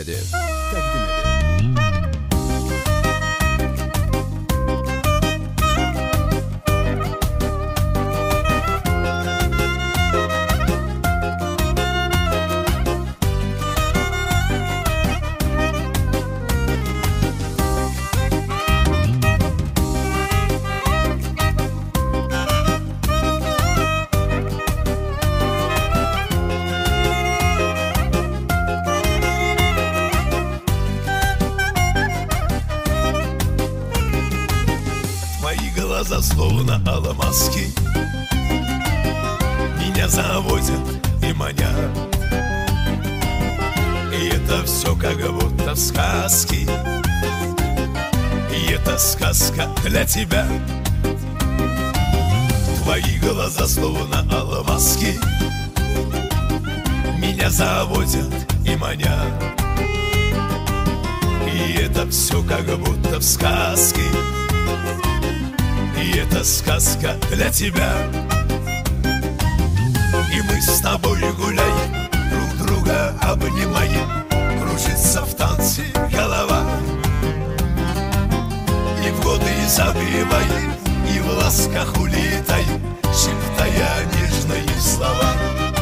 Təqdim edir. Глаза словно алмазки меня заводят и манят. И это все как будто в сказке, и это сказка для тебя. Твои глаза словно алмазки меня заводят и манят. И это все как будто в сказке, и это сказка для тебя. И мы с тобой гуляем, друг друга обнимаем, кружится в танце голова. И в годы забиваем, и в ласках улетаем, шептая нежные слова.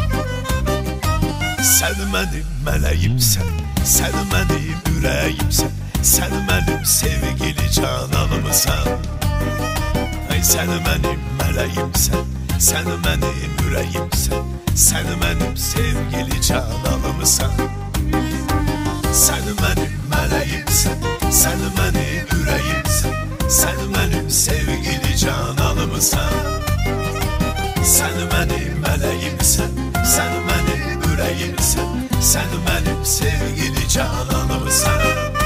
Sen benim meleğimsen, sen benim yüreğimsen, sen benim sevgili cananımsan. Sen benim meleğimsen, sen benim yüreğimsen, sen benim sevgili cananımsan. Sen benim meleğimsen, sen benim yüreğimsen, sen benim sevgili cananımsan. Sen benim meleğimsen, sen benim yüreğimsen, sen benim sevgili cananımsan.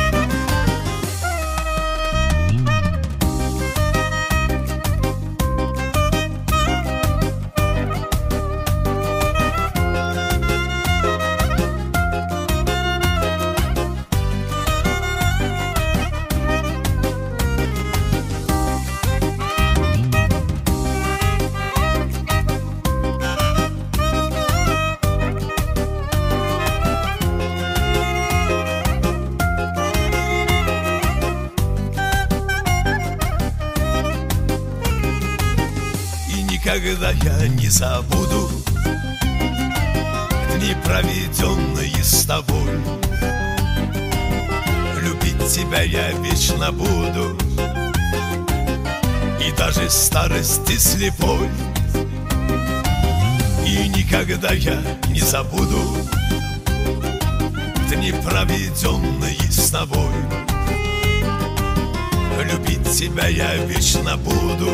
Никогда я не забуду дни, проведенные с тобой. Любить тебя я вечно буду, и даже старости слепой. И никогда я не забуду дни, проведенные с тобой. Любить тебя я вечно буду,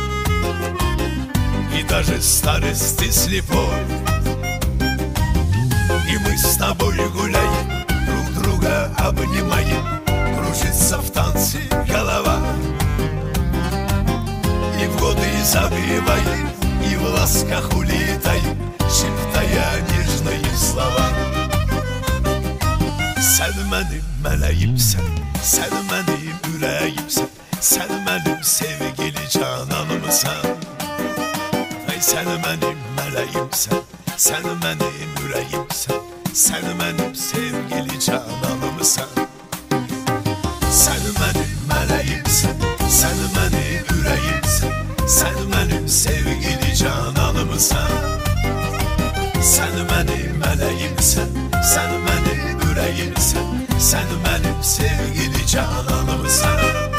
и даже старости слепой. И мы с тобой гуляем, друг друга обнимаем, кружится в танце голова. И в годы забиваем, и в ласках улетаем, шептая нежные слова. Sen benim meleğimsen, sen benim yüreğimsen, sen benim sevgili cananımsan. Sen benim meleğimsen, sen benim yüreğimsen, sen benim sevgili cananımsan. Sen benim meleğimsen, sen benim yüreğimsen, sen benim sevgili cananımsan. Sen benim meleğimsen, sen benim yüreğimsen, sen benim sevgili cananımsan.